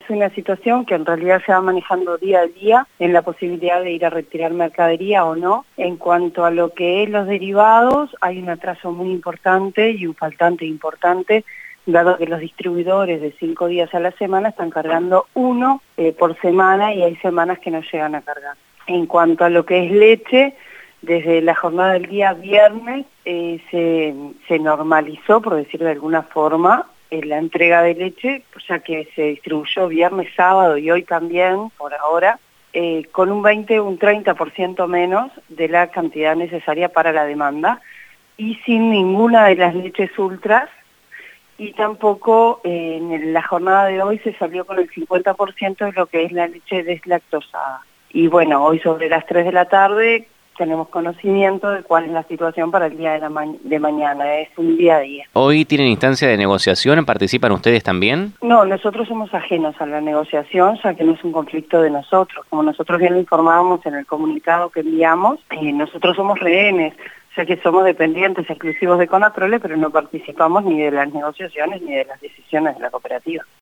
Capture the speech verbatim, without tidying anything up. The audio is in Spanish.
una situación que en realidad se va manejando día a día en la posibilidad de ir a retirar mercadería o no. En cuanto a lo que es los derivados, hay un atraso muy importante y un faltante importante, dado que los distribuidores de cinco días a la semana están cargando uno eh, por semana y hay semanas que no llegan a cargar. En cuanto a lo que es leche, desde la jornada del día viernes eh, se, se normalizó, por decir de alguna forma, eh, la entrega de leche, ya que se distribuyó viernes, sábado y hoy también, por ahora, eh, con un veinte, un treinta por ciento menos de la cantidad necesaria para la demanda y sin ninguna de las leches ultras, y tampoco eh, en la jornada de hoy se salió con el cincuenta por ciento de lo que es la leche deslactosada. Y bueno, hoy sobre las tres de la tarde tenemos conocimiento de cuál es la situación para el día de, la ma de mañana, es un día a día. ¿Hoy tienen instancia de negociación? ¿Participan ustedes también? No, nosotros somos ajenos a la negociación, ya que no es un conflicto de nosotros. Como nosotros bien lo informábamos en el comunicado que enviamos, eh, nosotros somos rehenes, ya que somos dependientes exclusivos de Conaprole, pero no participamos ni de las negociaciones ni de las decisiones de la cooperativa.